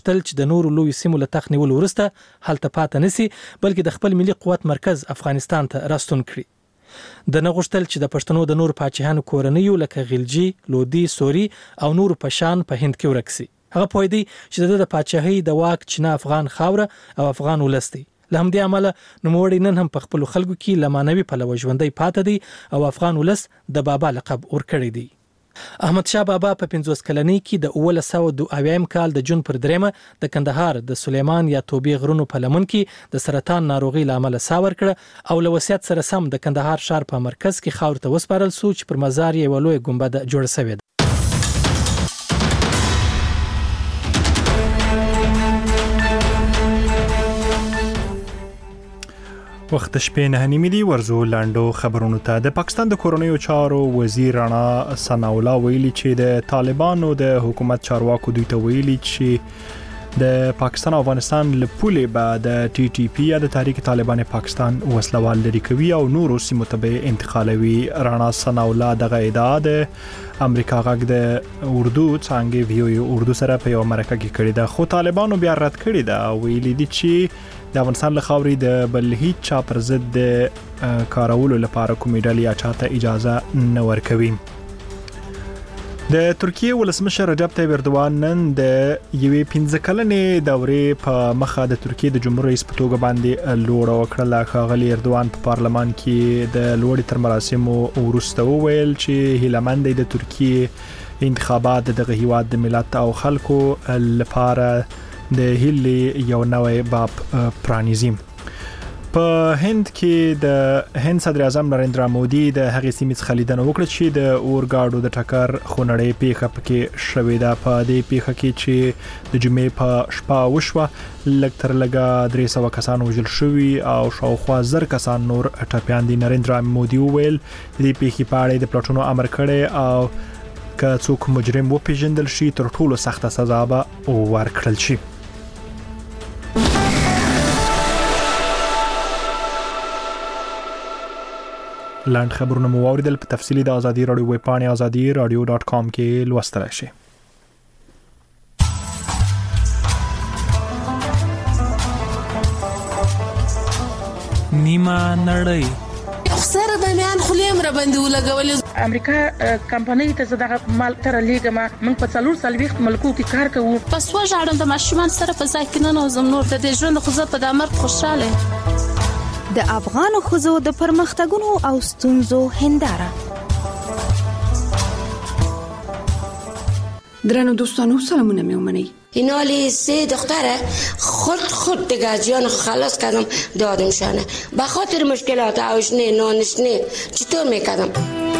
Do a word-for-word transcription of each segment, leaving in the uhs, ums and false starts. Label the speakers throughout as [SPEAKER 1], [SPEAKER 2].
[SPEAKER 1] تل چې د نورو لوی سیمو له تخت نیولو وروسته هلته پاتې نسی بلکې د خپل ملي قوت مرکز افغانستان ته راستون کړي د نه غوښتل چې د پښتنو د نور پاچاهانو کورنیو لکه غلجي، لودي، سوري او نور پشان په هند کې ورکسي. هغه پوه دی چې د پاچاهۍ د واک چینه افغان خاوره او افغان ولستی. له همدې امله نوموړی نن هم په خپل خلکو کې لمانوي پلوه ژوندۍ پاتې دی او افغان ولس د بابا لقب ورکړی دی. احمد شاه بابا په پنځوس کلنۍ کې د اوولس سوه دوه اویایم کال د جون پر دریمه د کندهار د سلیمان یا توبې غرونو په لمن کې د سرطان ناروغي له امله ساه ورکړه او له وصیت سره سم د کندهار ښار په مرکز کې خاور ته وسپارل شو چې پر مزار یې یوه لویه ګنبده جوړه شوې ده.
[SPEAKER 2] وخت شپې نه نیمې دي. ورزو لاندو خبرونو ته. د پاکستان د کورنیو چارو وزیر رانا ثناء الله ویلي چې د طالبانو د حکومت چارواکو دوی ته ویلي چې د پاکستان او افغانستان له پولې به د ټي ټي پی یا د تحریک طالبان پاکستان وسلوال لري کوي او نورو سیمو ته به انتقالوي. رانا ثناء الله دغه ادعا د امریکا غږ د اردو څانګې ویو اردو سره په یو مرکه کې کړې ده خو طالبانو بیا رد کړې ده او ویلي دي چې د افغانستان له خاورې د بل هیڅ چا پر ضد د کارولو لپاره کومې ډلې یا چاته اجازه نه ورکوي. د ترکیه ولسمشر رجب طیب اردوان نن د یوې پنځه کلنې دورې په مخه د ترکیه د جمهور رئیس په توګه باندې لوړه وکړه. ښاغلي اردوان په پارلمان کې د لوړې تر مراسمو وروسته وویل چې هیلهمند دی د ترکیه انتخابات دغه هیواد د ملت او خلکو لپاره د هیلې یو نوې باب پرانیزي. په هند کې د هند صدر اعظم نریندرا مودي د هغې سیمې څخه لیدنه وکړه چې د اورګاډو د ټکر خونړۍ پیښه پکې شوې ده. په دې پیښه کې چې د جمعې په شپه وشوه لږ تر لږه درې سوه کسان وژل شوي او شاوخوا زر کسان نور ټپیان دي. نریندرا مودي وویل دې پیښې په اړه د پلټنو امر کړی او که څوک مجرم وپیژندل شي تر ټولو سخته سزا به ورکړل شي. لاند خبرونه مو واوریدل. په تفصیلی د ازادي رادیو ویب پاڼې ازادي رادیو ډاټ کام کې لوستلای شئ.
[SPEAKER 3] نیمه نړۍ
[SPEAKER 4] سره د میان خلیم را باندې ولګولې.
[SPEAKER 5] امریکا کمپنۍ ته زداغه مال تر لیګما موږ په څلور سلويخت ملکو کې کار کوو.
[SPEAKER 4] پس وژاړم د ماشومان سره په ځای کې نه نوزم نور د دې ژوند خو زه په دامر خوشاله.
[SPEAKER 6] د افغان خزو د پرمختګونو او ستونزو هنداره.
[SPEAKER 7] درنو دوستانو سلامونه میومنی.
[SPEAKER 8] اینالی سه دختره خود خود دیگه از جان خلاص کردم دادمشانه به خاطر مشکلات آشنه نانشنه چطور میکردم.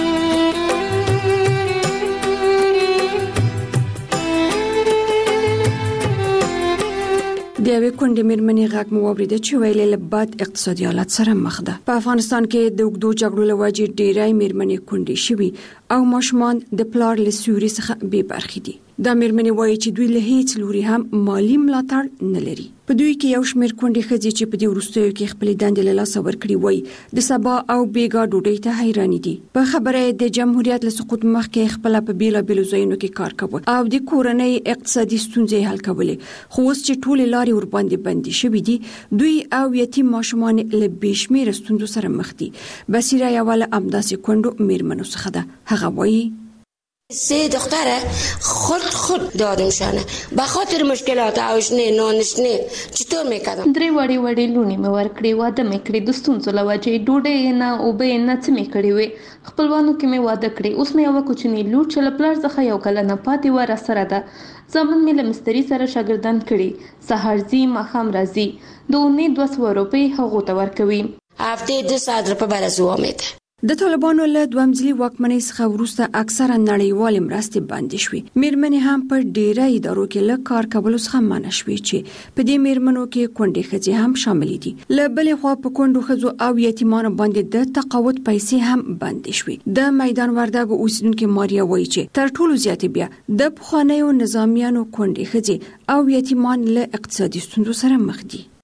[SPEAKER 7] د یوې کونډې مېرمنې غږ مو واورېده چې ویلې له بد اقتصادي حالت سره مخ ده. په افغانستان کې د اوږدو جګړو له وجې ډېری مېرمنې کونډې شوي او ماشومان د پلار له سیوري څخه بې برخې دي. دا مېرمنې وایي چې دوی له هیڅ لوري هم مالی ملاتړ نه لري. په دوی کې یو شمېر کونډې ښځې چې په دې وروستیو کې خپلې دندې له لاسه ورکړي وایي د سبا او بیګا ډوډۍ ته حیرانې دي. په خبره یې د جمهوریت له سقوط مخکې خپله په بېلابېلو ځایونو کې کار کوه او د کورنۍ اقتصادي ستونزې حل کولې. خو اوس چې ټولې لارې ورباندې بندې شوي دي دوی او یتیم ماشومان له بې شمېره ستونزو سره مخ دي. بصیره یوه له همداسې کونډو مېرمنو څخه ده. هغه وایي
[SPEAKER 8] سه دختره خود خود دادمشانه به خاطر مشکلات آشنه نانشنه چطور میکردم.
[SPEAKER 9] درې وړي وړي لونی مې ورکړې واده مې کړې د ستونزو له وجې ډوډۍ نه اوبه نه څه مې کړې وې. خپلوانو کې مې واده کړې. اوس مې یوه کوچنۍ لور چې له پلار څخه یو کلنه پاتې وه راسره ده. زامن مې له مستري سره شاګردان کړي. سهار ځي ماښام راځي. د اونۍ دوه سوه روپۍ هغو ته ورکوي.
[SPEAKER 8] هفته دو ساعت روپۍ برای زوها میده.
[SPEAKER 7] د طالبانو له دوامځلي واکمنۍ څخه وروسته اکثره نړیوالې مرستې بندې شوې. مېرمنې هم په ډېره ادارو کې له کار کولو څخه منع شوې چې په دې مېرمنو کې کونډې ښځې هم شاملې دي. له بلې خوا په کونډو ښځو او یتیمانو باندې د تقاعد پیسې هم بندې شوې. د میدان وردګو اوسیدونکې ماریا وایي چې تر ټولو زیاتې بیا د پخوانیو نظامیانو کونډې ښځې او یتیمان له اقتصادي ستونزو سره مخ دي.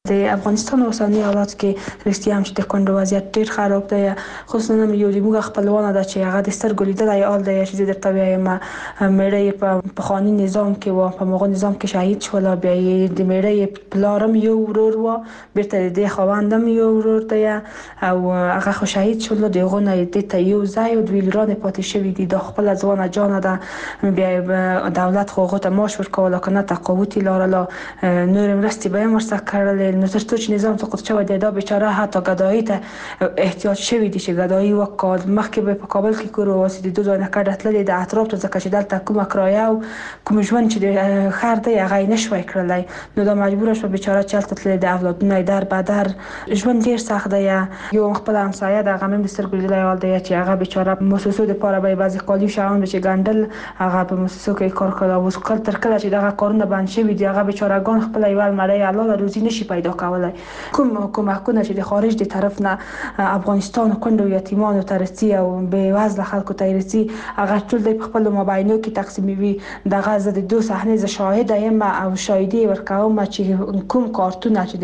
[SPEAKER 10] د افغانستان اوسنی حالات کې رښتیا هم چې د کونډو وضعیت ډیر خراب دی، خصوصا یو د موږ خپلوانه ده چې هغه د سترګو لیدلای آل دی چې درته وایم مېړه په پخوانی نظام کې و، په موږ نظام کې شهید شول، بیا د مېړه پلارم یو ورور و، بیرته د خوندم یو ورور دی او هغه خو شهید شول، دغه نه د ته یو ځای او دوی لرانه پاتې شوی دي. د خپل ځوانه جان ده، بیا دولت خو غوته ماش ورکول کنه تقاوتی لارلا نور مرستي به مرسته کړل. نو ترڅو چې نظام سقوط شوی دی دا بیچاره حتی گدایی ته احتیاج شوی دی چې گدایی وکړ. مخکې به په کابل کې کورو واسي د دوه ځای کډه تللې د اطراف ته ځکه چې دلته کومه کرایه او کوم ژوند چې د خیر دی هغه نشوي کړلای، نو دا مجبور شو بیچاره چلته تللې د اولادونه در بدر ژوند ډیر سخت دی. یو خپل همسایه د غمم د سترګو لیدلای دی چې هغه بیچاره موسسو د پاره به بعضی قالی شاون چې ګندل هغه په موسسو کې کار کړو او کله تر کله چې دغه کارونه بند شوی دی هغه بیچاره ګان خپل ایوال مړی الله روزي نشي پیدا کولای. کوم کومکونه چې د خارج د طرف نه افغانستان کندو یتیمانو ترسي او به وزله خلکو ترسي هغه ټول د خپل مابینو کې تقسیموي. دغه زه د دوه صحنه ز شاهد یم او شاهدي ورکوم چې کوم کارتونه چې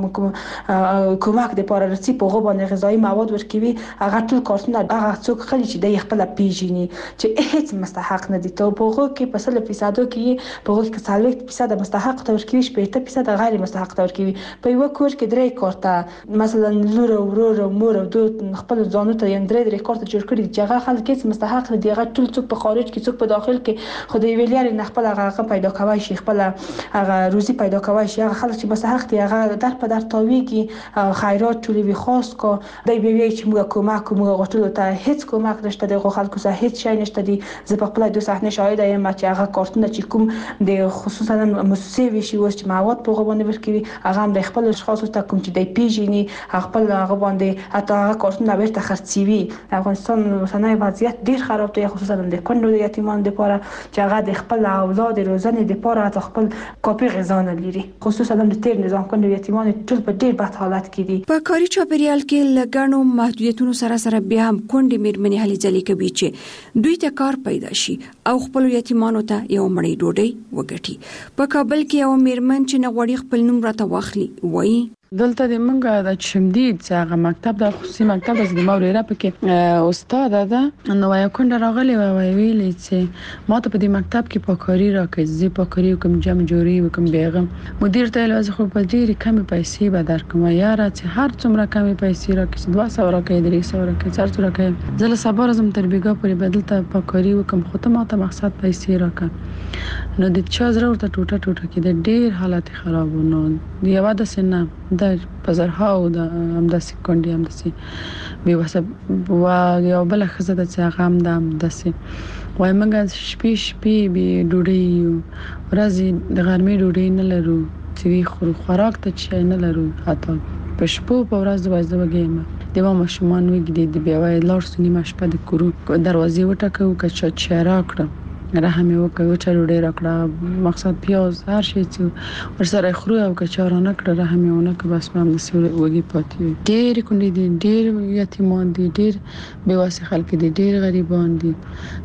[SPEAKER 10] د کومک د پاره رسي په غو باندې غذایی مواد ورکوي هغه ټول کارتونه هغه څوک خلی چې د خپل پیژني چې هیڅ مستحق نه دي. ته په غو کې په سل فیصد کې په غو کې څلوېښت فیصد مستحق تور کوي، شپږ فیصد غیر مستحق تور کوي. په یو کور کې درې کارته مثلا لور او ورور او مور او دوه خپل ځانو ته یې درې درې کارته جوړ کړي چې هغه خلک هیڅ مستحق نه دي. هغه ټول څوک په خارج کې څوک په داخل کې خو د ویلیر نه خپل هغه پیدا کوي شي، خپل هغه روزي پیدا کوي شي. هغه خلک چې مستحق دي هغه در په در تاویږي خیرات ټولې وی خاص کو دای به وی چې موږ کومک موږ غوښتل ته هیڅ کومک نشته د خلکو سره هیڅ شي نشته دي. زه په خپل دوه صحنه شاهد یم چې هغه کارتونه چې کوم د خصوصا مؤسسې وی شي اوس چې مواد په غو باندې ورکوي هغه هم د خپل اشخاص ته کوم چې د پیژني خپل هغه باندې حتی هغه کارتونه بیرته خرڅوي. افغانستان اوسنی وضعیت ډیر خراب دی، خصوصا د کندو یتیمان لپاره چې هغه د خپل اولاد روزنې لپاره حتی خپل کاپي غذا نه لري، خصوصا د تیر نظام کندو یتیمان ټول په ډیر بد حالت کې دي.
[SPEAKER 7] په کاري چاپیریال کې لګڼو محدودیتونو سره سره بیا هم کندې میرمنې هلي ځلې کوي چې دوی ته کار پیدا شي او خپل یتیمانو ته یو مړی ډوډۍ وګټي. په کابل کې یو میرمن چې نغوړي خپل نوم راته واخلي وایي
[SPEAKER 11] دلته د منګه د چمدید چې هغه مکتب د خصوصي مکتب د موريره پکې استاد ده نو یو کونډه راغلی و ویلي چې ما ته په دې مکتب کې پاکاري راکړي، زه پاکاري کوم جمع جوړي وکم بیغم. مدیر ته لازم خو په ډېری کم پیسې به درکوم یاره چې هر څومره کم پیسې راکړي دوه سوه راکړي درې سوه راکړي څلور سوه راکړي زه له سبا راځم تر بیګا پورې بدل ته پاکاري وکم خو ته ما ته مقصد پیسې راکړه. نو د چا زره ورته ټوټه ټوټه کې د ډېر حالت خراب و. نو یو د سنه د پزرها او د همداسې کونډې همداسې بې وسه و یو بله ښځه ده چې هغه هم د همداسې وایي موږ شپې شپې بې ډوډۍ یو ورځې د غرمې ډوډۍ نه لرو چې وي خورو خوراک ته شی نه لرو حتی په شپو په ورځ دوازده وږې یم د ما ماشومان وږي دي بیا وایي لاړ سو نیمه شپه د کورو دروازې وټکوو که چا چای راکړه رحم یې وکړ چا ډوډۍ راکړه مقصد پیاز هر شی چې ورسره خورو او که چا رانه کړه رحم یې ونه کړ بس ما همداسې وږي پاتې وي. ډېرې کونډې دي، ډېر یتیمان دي، ډېر بې وسې خلک دي، ډېر غریبان دي.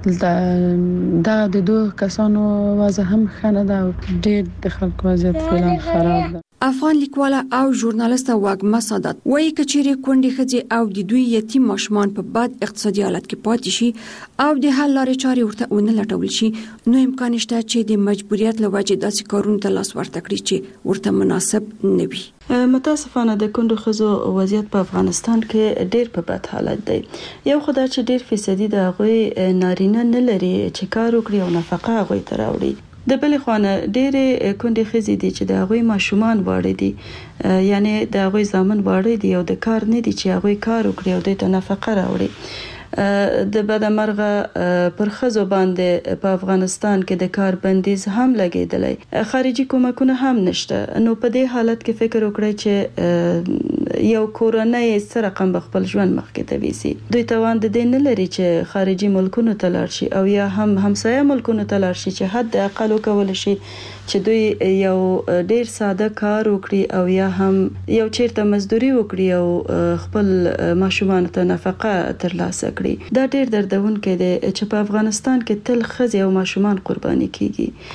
[SPEAKER 11] دلته دا د دوه کسانو وضع هم ښه نه ده او ډېر د خلکو وضعیت فعلا خراب ده.
[SPEAKER 7] افغان لیکواله او ژورنالیسته واګما سادات وایي کچېرې کونډې ښځې او د دوی یتیم ماشومان په بد اقتصادي حالت کې پاتې شي او د حل لارې چارې ورته ونه لټول شي نو امکان شته چې د مجبوریت له وجې داسې کارونو ته لاس ورته کړي چې ورته مناسب نه وي.
[SPEAKER 12] متاسفانه د کندو ښځو وضعیت په افغانستان کې ډیر په بد حالت دی. یو خدای چې ډیر فیصدي د هغوی نارینه نه لري چې کار وکړي او نفقه هغوی ته راوړي. د بلې خوانه ډېرې کونډې ښځې دي چې د هغوی ماشومان واړه دي یعنی د هغوی زامن واړه دي او د کار نه دي چې هغوی کار وکړي او دوی ته نفقه راوړي. د بدمرغه پر ښځو باندې په افغانستان کې د کار بندیز هم لګیدلی، خارجي کومکونه هم نشته. نو په دې حالت کې فکر وکړئ چې یو کورنۍ څه رقم به خپل ژوند مخکې ته ویسي. دوی توان د دې نه لري چې خارجي ملکونو ته لاړ شي او یا هم همسایه ملکونو ته لاړ شي چې حد اقل وکول شي چې دوی یو ډیر ساده کار وکړي او یا هم یو چیرته مزدوري وکړي او خپل ماشومان ته نفقه ترلاسه کړي. دا ډیر دردونکی دی چې په افغانستان کې تل ښځې او ماشومان قرباني کیږي.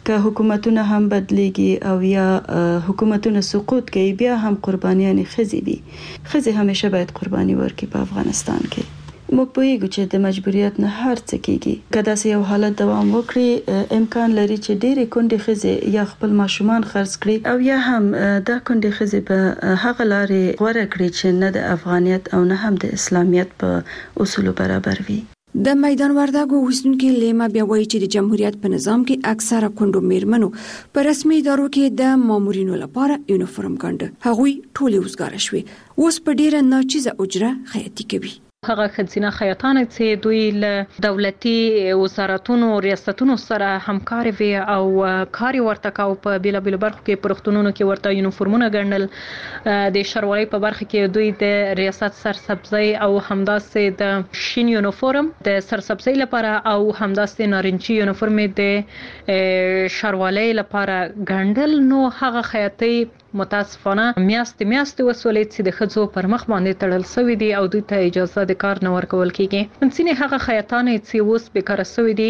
[SPEAKER 12] که حکومتونه هم بدليږي او یا حکومتونه سقوط کوي بیا هم قربانيان خزي دي خزي همیشه باید قرباني ورکړي په افغانستان کې. موږ پوهیږو چې د مجبوریت نه هر څه کیږي. که داسې یو حالت دوام وکړي امکان لري چې ډېرې کونډې ښځې یا خپل ماشومان خرڅ کړي او یا هم دا کونډې ښځې په هغه لارې غوره کړي چې نه د افغانیت او نه هم د اسلامیت په اصولو برابر وي.
[SPEAKER 7] د میدان وردګو اوسیدونکو لیما بیا وایي چې د جمهوریت په نظام کې اکثره کونډو میرمنو په رسمي ادارو کې د مامورینو لپاره یونیفورم ګنډه هغوی ټولې وزګاره شوې اوس په ډیره ناچیزه اجره خیاطي کوي.
[SPEAKER 13] هغه خزینه خیاطان چې دوی له دولتي وزارتونو ریاستونو سره همکاري وي او کاري ورته کاو په بیل بیل برخو کې پرختونونو کې ورته یونیفورمونه ګڼل. د شروالي په برخه کې دوی د ریاست سرسبزي او همداسې د شین یونیفورم د سرسبزي لپاره او همداسې نارنجي یونیفورم د شروالي لپاره ګڼل. نو هغه خیاطي متاسفانه میاشت میاشت وسولې چې د خځو پر مخ باندې تړل شوی دي او دوی ته اجازه د کار نه ورکول کیږي. ځینې هغه خیاطان چې اوس بیکاره شوی دي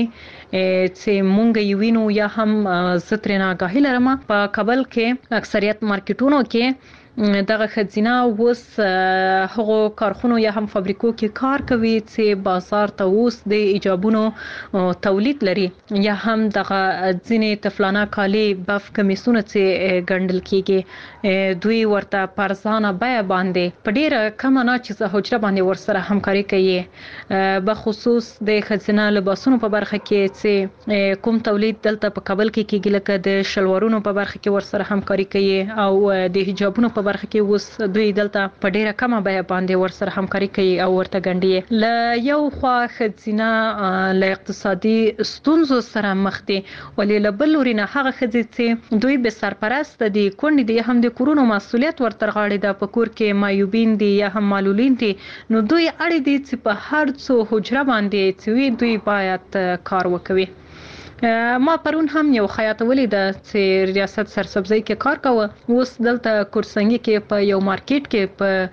[SPEAKER 13] چې مونږ یې وینو یا هم زترنا غاهی لرم په کابل کې اکثریت مارکیټونو کې دغه خزینه اوس هغه کارخونو یا هم فابریکو کې کار کوي چې بازار ته اوس د ایجابونو تولید لري یا هم دغه ځینې تفلانه کالی بف کمیسونه چې ګڼل کیږي دوی ورته پرځانه بیا باندې په ډیره کم نه چې حجره باندې ورسره همکاري کوي. به خصوص د خزینه لباسونو په برخه کې چې کوم تولید دلته په کابل کې کیږي لکه د شلوارونو په برخه کې ورسره همکاري کوي او د حجابونو په برخه کې اوس دوی دلته په ډیره کمه بیا باندې ورسره همکاري کوي او ورته ګڼي. ل یو خوا خزینه له اقتصادي ستونزو سره مخ دي ولې له بل لوري نه هغه خزې چې دوی به سرپرست دي کونډې دي هم د کورونو مسؤلیت ورته غاړي د پکور کې مایوبین دي یا هم معلولین دي نو دوی اړ دي چې په هر څو حجره باندې چې دوی باید کار وکوي. ما پرون هم یو خیاط ولید چې ریاست سرسبزي کې کار کاوه اوس دلته کورسنګي کې په یو مارکیټ کې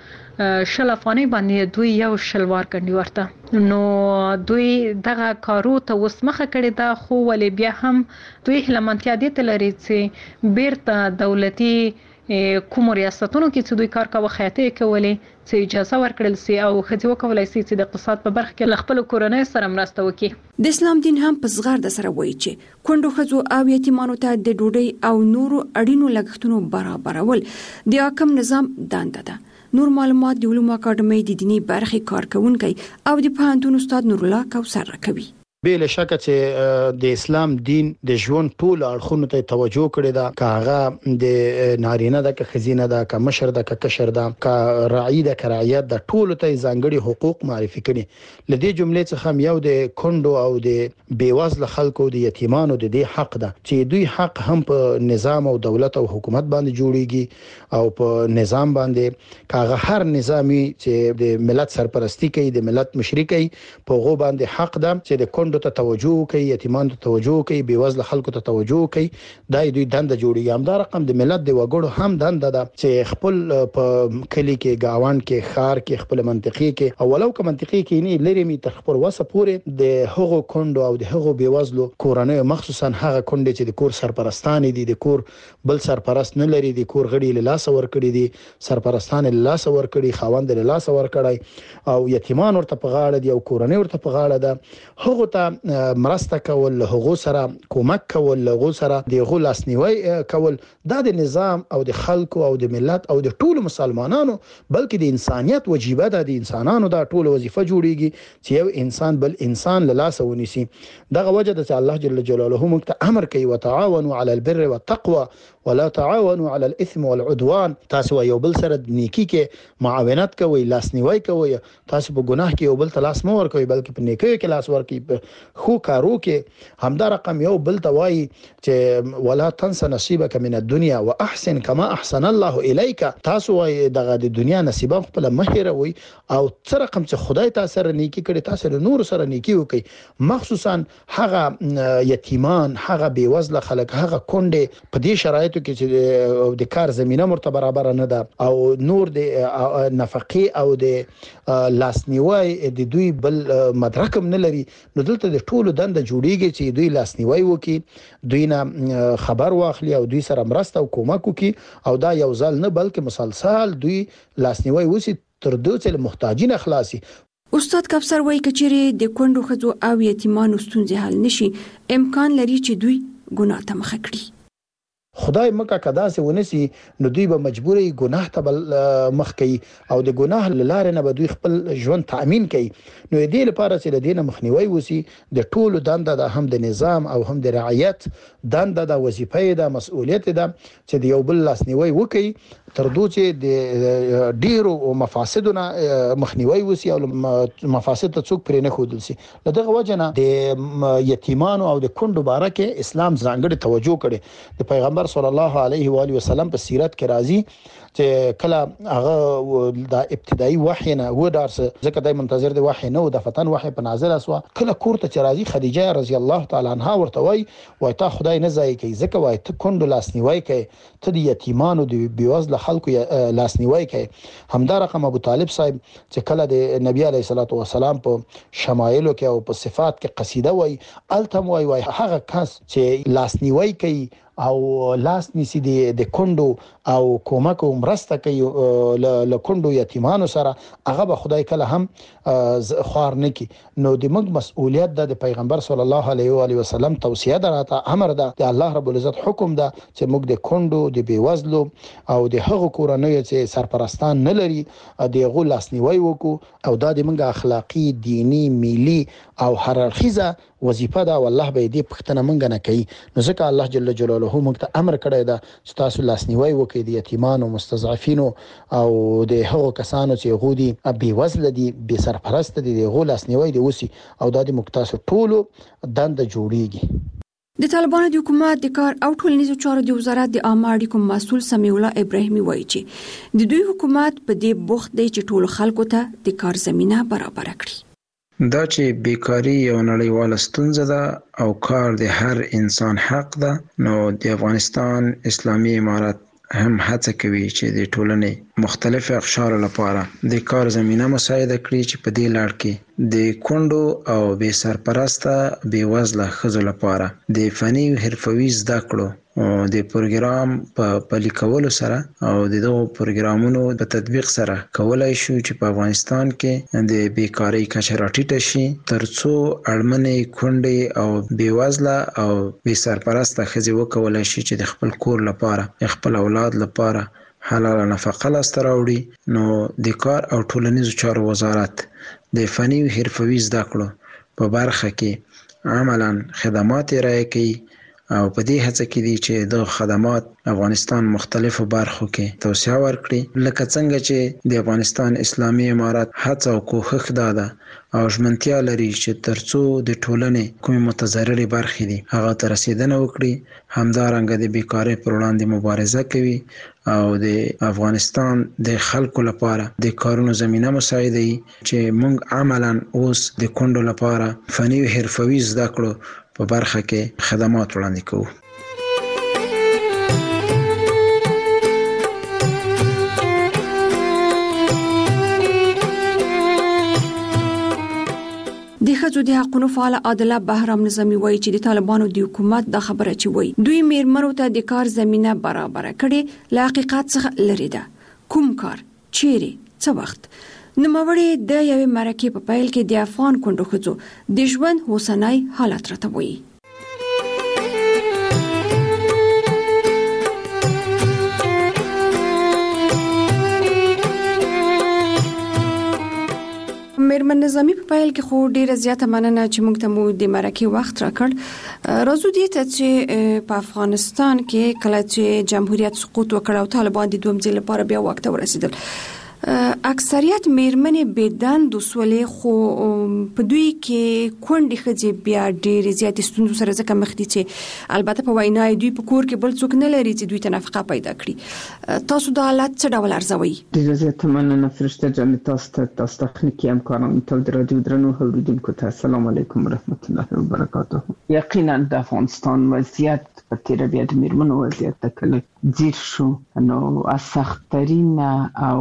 [SPEAKER 13] په شل افغانۍ باندې دوی یو شلوار ګڼي ورته. نو دوی دغه کارو ته اوس مخه کړی دا خو ولې بیا هم دوی هلمنتیا دي ته لري چې بیرته دولتي کوم ریاستونو کې چې دوی کار کاوه خیاطي کولې چې اجازه ورکړل سي او خځې وکولای سي چې د اقتصاد په برخه کې خپل کورنۍ سره مرسته وکړي.
[SPEAKER 7] د اسلام دین هم په زغرد سره وایي چې کونډو خځو او یتیمانو ته د ډوډۍ او نورو اړینو لګښتونو برابرول د حاکم نظام دنده ده. نور معلومات د علومو اکاډمي د دینی برخې کارکونکي او د پوهنتون استاد نور الله کوثر راکوي.
[SPEAKER 14] بل شک چې د اسلام دین د ژوند ټول اړخونو ته توجه کړی دا کاغه د نارینه د خزینه د ک مشر د ک کشر د ک رعی د کرایت د ټول ته ځانګړي حقوق معرفي کړي. لدې جملې څخه هم یو د کندو او د بیوزل خلکو د یتیمانو د دې حق ده چې دوی حق هم په نظام او دولت او حکومت باندې جوړیږي او په نظام باندې کاغه هر نظامی چې د ملت سرپرستی کوي د ملت مشري کوي په غو باندې حق ده چې د کندو ته توجه کوي یتیمان ته توجه کوي بیوزل خلکو ته توجه کوي دای دوی دنده جوړیږي. هم دا رقم د ملت د وګړو هم دنده ده چې خپل په کلی کې گاوان کې خار کې خپل منطقي کې اولو کې منطقي کې نه لري می تر خپل وسه پورې د هغو کندو او د هغو بیوزلو کورنۍ مخصوصا هغه کندې چې د کور سرپرستان دي د کور بل سرپرست نه لري د کور غړي له لاس ور کړی دي سرپرستان له لاس ور کړی خاوند له لاس ور کړی او یتیمان ورته په غاړه دي او کورنۍ ورته په غاړه ده هغه ته مرسته کول هغه سره کومک کول هغه سره د غلاسنیوي کول دا د نظام او د خلکو او د ملت او د ټولو مسلمانانو بلکې د انسانيت وجيبه ده د انسانانو دا ټول وظیفه جوړیږي چې یو انسان بل انسان له لاس ونیسي. دغه وجه د الله جل جلاله موږ ته امر کوي وتعاونوا على البر والتقوى ولا تعاونوا على الاثم والعدوان. تاسو یو بل سره نیکی کې معاونت کوئ لاسنیوي کوئ تاسو په ګناه کې یو بل ته لاس مو ور کوئ بلکې په نیکی کې لاس ور کوئ خو کارو کې همدا رقم یو بل توای چې ولا تنس نصيبك من الدنيا واحسن كما احسن الله اليك. تاسو وايي دغه د دنیا نصیب خپل مهیروي او څه رقم چې خدای تاسو سره نیکی کړي تاسو له نور سره نیکی وکي مخصوصا هغه یتیمان هغه بیوزله خلک هغه کونډه په دې شرایط شرایطو کې چې د کار زمينه مرته برابر نه ده او نور د نفقې او د لاسنیوي د دوی بل مدرکم نه لري، نو دلته د ټولو دند جوړیږي چې دوی لاسنیوي وکي، دوی نه خبر واخلي او دوی سره مرسته او کومک وکي او دا یو ځل نه بلکې مسلسل دوی لاسنیوي وسی تر دوی چې محتاجین خلاصي.
[SPEAKER 7] استاد کفسر وایي کچېره د کونډو ښځو او یتیمانو ستونزې حل نشي، امکان لري چې دوی ګناه ته مخه کړي.
[SPEAKER 14] خدای مکه کدا سه ونسی نو دوی به مجبوري ګناه ته مخ کوي او د ګناه لاره نه به دوی خپل ژوند تامین کوي. نو دې لپاره چې د دینه مخنیوي وسی د ټولو دنده د هم د نظام او هم د رعایت دنده د وظیفې د مسؤلیت ده چې د یو بل لاسنیوي وکي تر دوی چې د ډیرو مفاسدونه مخنیوي وسی او مفاسد ته څوک پرې نه خودل سي. دغه وجنه د یتیمانو او د کونډو بارکه اسلام ځانګړي توجه کړي. د پیغمبر صلی الله علیه و آله وسلم په سیرت کې راځي چې کله هغه د ابتدایي وحی نه و درس ځکه دای منتظر د وحی نه او د فتن وحی په نازل اسوا کله کورته چې راځي خدیجه رضی الله تعالی عنها ورته وای وای تا خدای نه ځای کوي ځکه وای ته کونډو لاسنیوي کوي، ته د یتیمانو د بیوزله خلکو لاسنیوي کوي. همدا رقم ابو طالب صاحب چې کله د نبی علیه الصلاۃ والسلام په شمایلو کې او په صفات کې قصیده وای التم وای وای هغه کس چې لاسنیوي کوي او لاس نیسی د کندو او کومک او مرسته کوي له کندو یتیمانو سره، هغه به خدای کله هم خوار نه کی. نو د موږ مسؤلیت د پیغمبر صلی الله علیه و آله وسلم توصیه ده، امر ده، د الله رب العزت حکم ده چې موږ د کندو د بیوزلو او د هغو کورنیو چې سرپرستان نه لري د غو لاسنیوي وکړو او دا د موږ اخلاقی، دینی، ملي او هررخیزه وظیفه ده. والله به دې پښتنه مونږ نه کوي. نو ځکه الله جل جلاله موږ ته امر کړی ده چې تاسو لاسنیوي وکړئ د یتیمانو، مستضعفینو او د هغو کسانو چې غودي بي وزله دي، بي سرپرست دي، د غو لاسنیوي دي وسی او د دې مکتاسو ټولو دند جوړیږي.
[SPEAKER 7] د طالبانو د حکومت د کار او ټولنیزو چارو د وزارت د عامه اړیکو مسؤل سمیع الله ابراهیمي وایي چې د دوی حکومت په دې بوخت دی چې ټول خلکو ته د کار زمينه برابر کړي.
[SPEAKER 15] دا چې بیکاری یو نړیواله ستونزه ده او کار د هر انسان حق ده، نو د افغانستان اسلامي امارت هم هڅه کوي چې د ټولنې مختلف اقشار لپاره د کار زمينه مساعده کړي چې په دې لړ کې د کونډو او بې سرپرسته بې وزله ښځو لپاره د فني او حرفوي زده کړو او د پروګرام په پلي کولو سره او د دغو پروګرامونو په تطبیق سره کولای شو چې په افغانستان کې د بیکاری کچه راټیټه شي ترڅو اړمنې کونډې او بې وزله او بې سرپرسته ښځې وکولای شي چې د خپل کور لپاره خپل اولاد لپاره حلال نفقه لاسته راوړي. نو د کار او ټولنیزو چارو وزارت د فني او حرفوي زده کړو په برخه کې عملاً خدمات ارائه کوي او په دې هڅه کې دي چې د خدمات افغانستان مختلفو برخو کې توسعه ورکړي، لکه څنګه چې د افغانستان اسلامي امارت هڅه او کوښښ ده او ژمنتیا لري چې ترڅو د ټولنې کومې متضررې برخې دي هغه ته رسیدنه وکړي. همدارنګه د بیکارۍ پر وړاندې مبارزه کوي او د افغانستان د خلکو لپاره د کارونو زمينه مساعده چې موږ عملاً اوس د کونډو لپاره فني او حرفوي زده کړو په برخه کې خدمات وړاندې کوو.
[SPEAKER 7] د ښځو د حقوقو فعال عادله بهرام نظامي وایي چې د طالبانو د حکومت د خبره چې وایي دوی میرمنو ته د کار زمينه برابر کړي له حقیقت څخه لري ده. کوم کار، چیرې، څه وخت؟ نوموړی د یوې مرکې په پیل کې د افغان کونډو ښځو د ژوند اوسنی حالت راته وایي. میرمن نظامی په پیل کې خو ډیره زیاته مننه چې موږ ته مو د مرکې وخت راکړ. راځو دې ته چې په افغانستان کې کله چې جمهوریت سقوط وکړ او طالبان د دویم ځل لپاره بیا واک ته ورسېدل، اکثریت میرمنې بيدند وسولې، خو په دوی کې کونډې ښځې بیا ډېرې زیاتې ستونزو سره ځکه مخ دي چې البته په وینا دوی په کور کې بل څوک نه لري چې دوی ته نفقه پیدا کړي. تاسو دا حالت څه ډول ارزوئ؟
[SPEAKER 16] ډېره زیاته مننه فرشته جان، تاسو ته تاسو تخنیکي همکارانو ته د رادیو درنو اوریدونکو ته السلام علیکم ورحمت الله وبرکاته. یقینا د افغانستان وضعیت په تیر بیا د میرمنو وضعیت ته کله ځیر شو نو سخت‌ترین او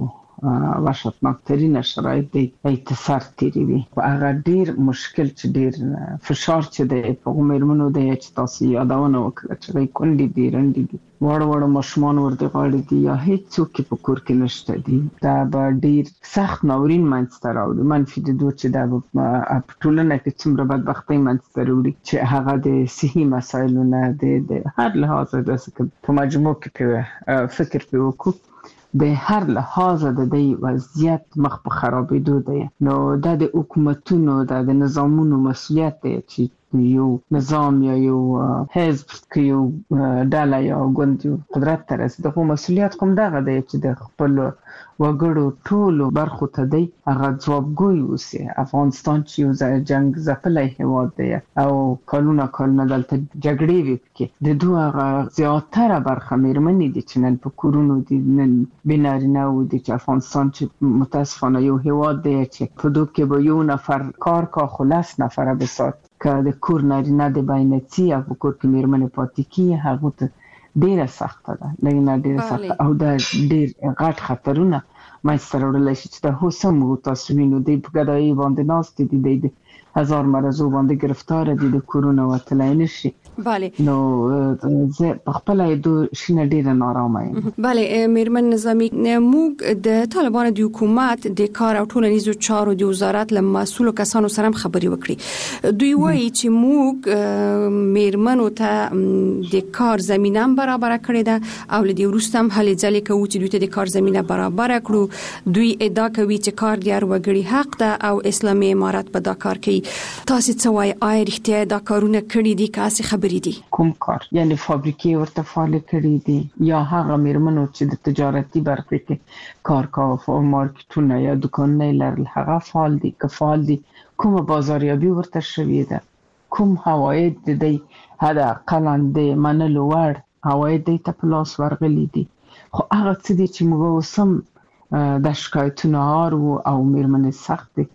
[SPEAKER 16] وحشتناکترین شرایط دی اتصال تیری وي هغه ډیر مشکل چې ډیر فشار چې دی په میرمنو دی چې تاسو یادونه وکړه چې کونډې دي رنډې دي وړ وړ ماشومان ورته غاړي دي یا هیڅ څوک په کور کې نشته دي دا به ډیر سخت ناورین منځته راوړي منفي د دوه چې دا په ټولنه کې څومره بدبختۍ منځته راوړي چې هغه د صحي مسایلو نه د هر لحاظ د په مجموع کې فکر په وکړو د هر لحاظ د دې وضعیت مخ په خرابېدو دی نو د حکومتونو د نظامونو مسؤلیت دی چې یو نظام یا یو حزب کې یو ډله یا ګوند قدرت ته رسي دغه مسؤلیت کوم دغه دی چې د خپل وګړو ټولو برخو ته دی هغه ځوابګوی اوسي افغانستان چې یو جنگ ځپلی هېواد دی او کلونه کلونه دلته جګړې وي پکې د دوی هغه زیاتره برخه میرمنې دي چې نن په کورونو دي نن بې نارینه و دي چې افغانستان چې متاسفانه یو هېواد دی چې په دوی کې به یو نفر کار کا خو لس نفره بسات که د کور نارینه د باینتي او په کور کې میرمنې پاتې کیږي هغو ته ډیره سخته ده لږ ډیره سخته او دا ډیر غټ خطرونه منځته راوړلی شي چې د هوسم تاسو وینو دی په ګدایي باندې ناست دي د هزار مرضو باندې گرفتار دي د کورونه وتلی نشي
[SPEAKER 7] بله
[SPEAKER 16] نو زه په خپل دو شینه ډیره نارامه یم
[SPEAKER 7] بله میرمن نظامی موږ د طالبانو د حکومت د کار او ټولنیزو چارو د وزارت له مسؤلو کسانو سره خبري وکړي دوی وایي چې موږ میرمنو ته د کار زمينه برابر کړې ده او لدی وروسته هم هلې ځلې کوي چې دوی ته د کار زمينه برابر کړو دوی ادعا کوي چې کار د هر وګړي حق ده او اسلامي امارات په دا کار کوي تاسو څه وایي آیا رښتیا دا کارونه کړي دي که اسې خبرې دي
[SPEAKER 16] کوم کار یعنی فابریکې ورته فعال کړي دي یا هغه میرمنو چې د تجارتي برخه کې کار کوي او مارکیټونه یا دکانونه لرل هغه فعال دي که فعال دي کومه بازاریابي ورته شوې ده کوم حواید د دې هدا قلاندې منلو ور حواید د تپلاس ورغلي دي خو هغه څه دي چې موږ وسم د شکایتونو هارو او میرمنې سخت دي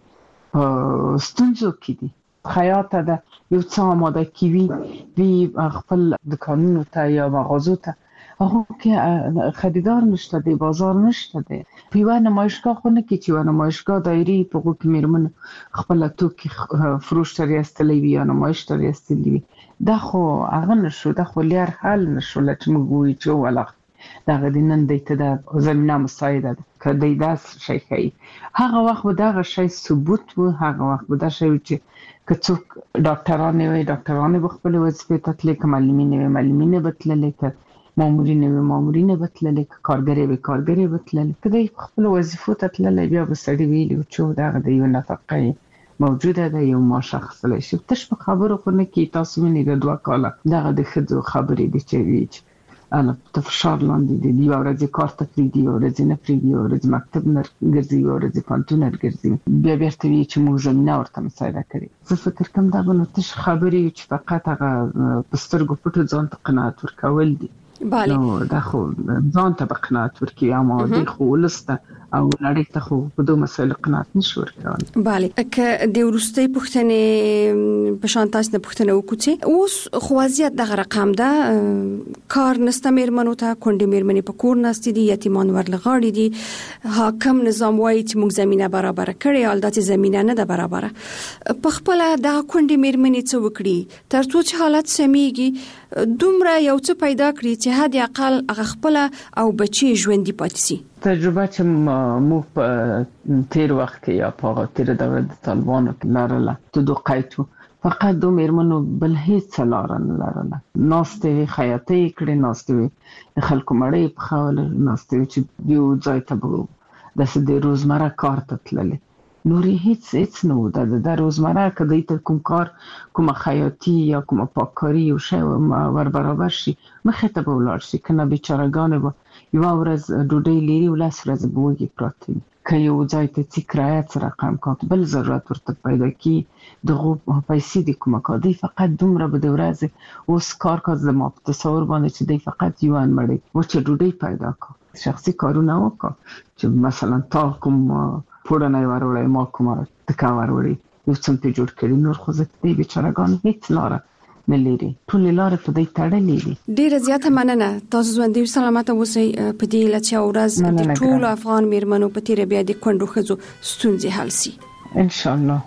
[SPEAKER 16] ستونزو کې دي خیاط ده یو څه آماده کیوي وی خپل دکانونو ته یا مغازو ته هغه کې خریدار نشته دی بازار نشته دی په یو نمایشګاه خو نه کې چې یو نمایشګاه دایري په هغه میرمن خپل توکي فروش ترې استلې وي یا نمایش ترې استلې وي دا خو هغه نشو دا خو لیر حل نشو لکه موږ وایو چې ولا دا غدینن د ته زمينه مساعده ده کدی دا شي کوي هغه وخت به دا شي ثبوت و هغه وخت به دا شي چې کڅوک ډاکټرانه وي ډاکټرانه به خپل وظیفه ته تللی کمالمینه وي مالمینه بتللی ک مامورینه وي مامورینه بتللی ک کارګری وي کارګری بتللی کدی خپل وظیفه ته تللی بیا به سړی ویلی چې دا د یو نفقه موجوده ده یو ما شخص له شي تش په خبرو خو نه کی تاسو ویني د دوه کاله دغه د خځو خبرې دي چې ویچ انا په فشار لاندې دي یو ورځ کار ته پریږدي یو ورځ نه پریږدي یو ورځ مکتب نه ګرځي یو ورځ پانتون نه ګرځي بیا بیرته وی چې موږ زمينه ورته مساعده کړي زه فکر کوم دا به نو تش خبرې چې فقط هغه پسترګو پټو ځان ته قناعت ورکول دي
[SPEAKER 7] بله
[SPEAKER 16] نو دا خو ځان ته قناعت ورکي اما د خو ولسته او نړۍ ته خو په دوه مسایل قناعت نشو ورکول
[SPEAKER 7] بله که د ورستۍ پښتنې په شان تاسو نه پښتنه وکړي اوس خو وضعیت دغه رقم ده کار نسته میرمنو ته کونډې میرمنې په کور ناستې دي یتیمان ورلغاړي دي حاکم نظام وایي چې موږ زمينه برابر کړې حال د زمينه نه ده برابر په خپل د کونډې میرمنې څه وکړي ترڅو چې حالت سميږي دومره یو څه پیدا کړی چې حد اقل هغه خپل او بچي ژوندۍ پاتې شي
[SPEAKER 16] تجربه چې مو په تیر وخت کې یا په تیر دوره د طالبانو کې لرله ته دوه قایتو فقط دو میرمنو بل هیڅ لار نه لرله ناستې خیاطۍ کړې ناستې خلکو مړې په خول ناستې چې یو ځای ته به د سده روزمره کار ته تللې نوري هیڅ هیڅ نو د د روزمره کدی ته کوم کار کوم خیاطي یا کوم پاککاری او شی ور برابر شي مخه ته ولاړ شي کنه بیچارهګان به یو ورځ ډوډۍ لري ولاس ورځ به وږي پراته که یو ځای ته چې کرایه سره رقم کاټ بل ضرورت ورته پیدا کی دغه پیسې د کومه کادي فقط دومره به د ورځ اوس کار کاز د ما په تصور باندې چې دی فقط یو ان مړی و چې ډوډۍ پیدا کا شخصي کارونه وکړه چې مثلا تا کوم پوره نه وروړی ما کومه تکا وروړي یو څه په جوړ کړی نور خو زه دې بیچارهګان هیڅ لاره نه لري. ټول لارې په دې تړلې دي.
[SPEAKER 7] ډیره زیاته مننه. تاسو ژوندۍ سلامت اوسئ. په دې لچا ورځ د ټول افغان میرمنو په تیر بیا د کندو خزو ستونزې حل شي
[SPEAKER 16] ان شاء الله.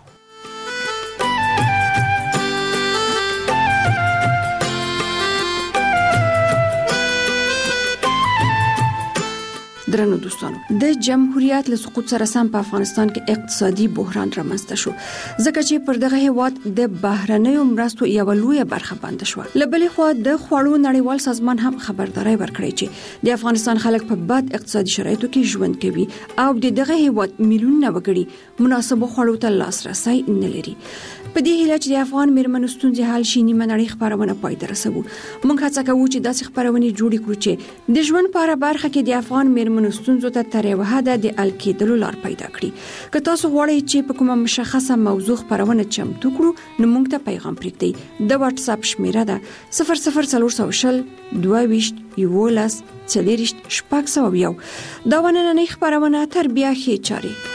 [SPEAKER 7] درنو دوستانو، د جمهوریت له سقوط سره سم په افغانستان کې اقتصادي بحران رامنځته شو، ځکه چې پر دغه هیواد د بهرنیو مرستو یو لوی برخه بند شو. لبلې خو د خوړو نړیوال سازمان هم خبرداري ورکړې چې د افغانستان خلک په بد اقتصادي شرایطو کې ژوند کوي او د دغه هیواد میلیونونه وګړي مناسبو خوړو ته لاسرسي نه لري. په دې هیله چې د افغان میرمنو ستونزې حل شي، نیمه نړۍ خبرونه پای ته رسوو. موږ هڅه کوو چې داسې خبرونه جوړې کړو چې د ژوند په هره برخه کې د افغان میرمنو ستونزو ته تر یوه حده د حل کېدلو لار پیدا کړي. که تاسو غواړئ چې په کومه مشخصه موضوع خبرونه چمتو کړو، نو موږ ته پیغام پرېږدئ. د واتس اپ شمیره ده صفر صفر څلور سوه شل دوه ویشت یولس څلېرویشت شپږ سوه یو. دا نننۍ خبرونه تر بیا ښې چارې.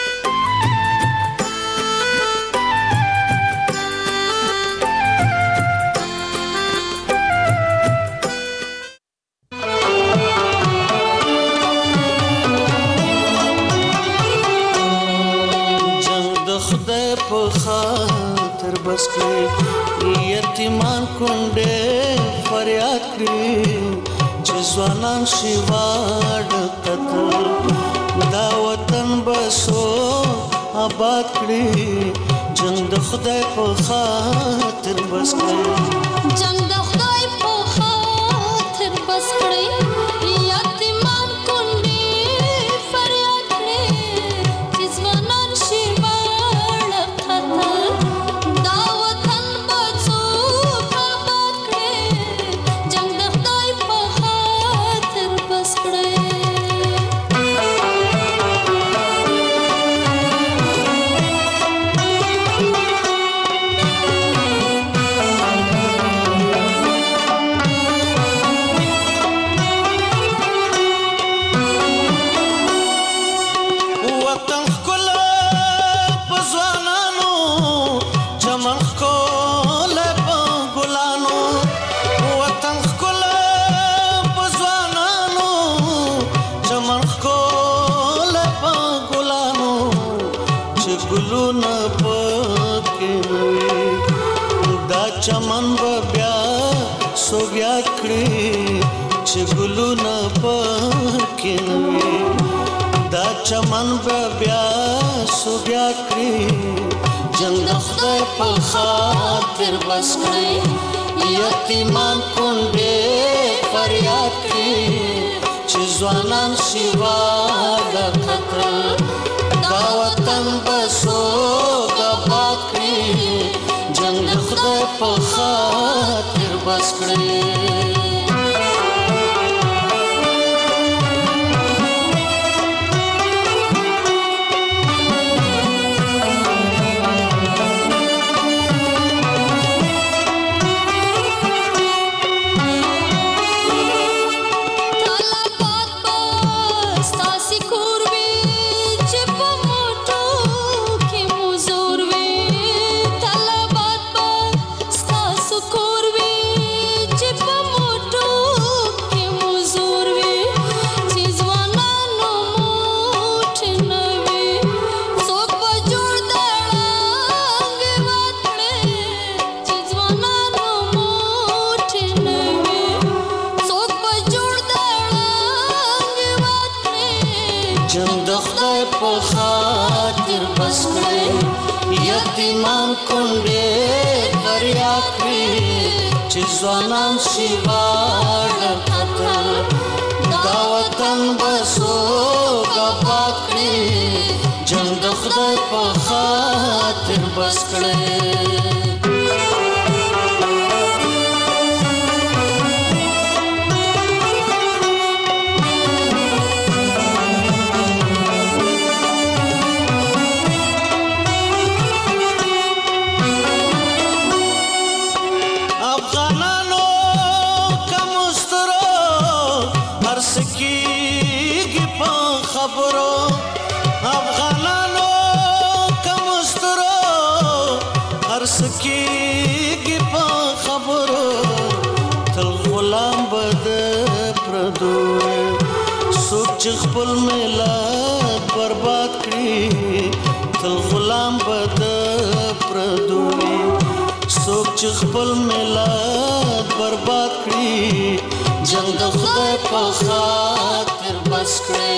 [SPEAKER 17] بس کړي یتیمان کونډې فریاد کړي چې ځوانان شي واړه قتل دا وطن بسو آباد کړي جنگ د خدای په خاطر بس کړي
[SPEAKER 18] جنگ د خدای په خاطر بس کړي یتیمان کونډې فریاد کړي چې ځوانان شي واړه قتل
[SPEAKER 17] چمن بیا سوګیا کړی چې ګلونه پکې نوي دا چمن بیا سوګیا کړی جنگ د خدای په خاطر بس کړی یتیمان کونډې فریاد کړی چې ځوانان شي واړه قتل دا وطن بسو آباد کړی جنگ خدای په خاطر بس کړی. یتیمان کونډې فریاد کړي چې ځوانان شي واړه قتل دا وطن بسو آباد کړي جنگ د خدای په خاطر بس کړي. افغانانو کمسترو هر سکیږي په خبرو تل غلام بد پردوي سوچ خپل ملت برباد کړي تل غلام بد پردوي سوچ خپل ملت برباد کړي جنگ د خدای په خاطر بس کړي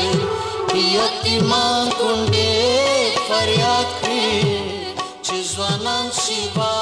[SPEAKER 17] یتیمان کونډې فریاد کړي چې ځوانان شي